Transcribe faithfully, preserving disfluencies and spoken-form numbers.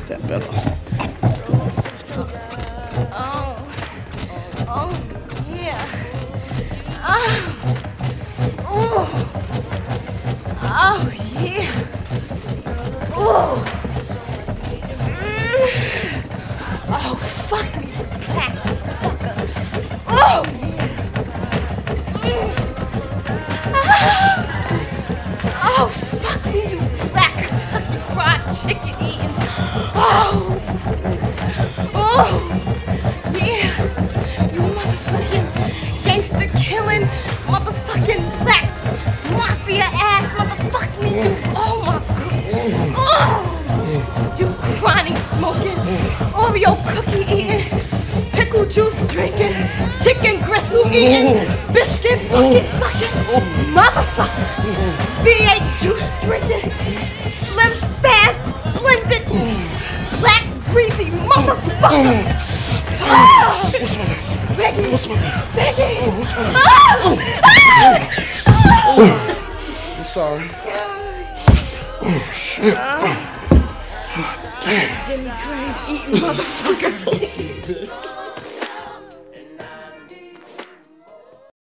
that Bella. Oh. Oh, yeah. Oh. Oh. Oh, yeah. Oh. Mm. Oh, fuck me, black fucker. Oh, yeah. Mm. Ah. Oh, fuck me, you black Kentucky fried chicken eating. Oh. Oh. Yeah. You motherfucking gangster killing, motherfucking black mafia ass motherfuck me. You, oh my god. Oh. You chronic smoking, Oreo cookie eating, pickle juice drinking, chicken gristle eating, biscuit fucking fucking motherfucker. V eight juice drinking, slim fast blended, black greasy motherfucker. What's wrong? Becky! What's wrong? Becky! What's wrong? Ah! Ah! I'm sorry. Oh, shit. Jimmy Craig eating motherfucker.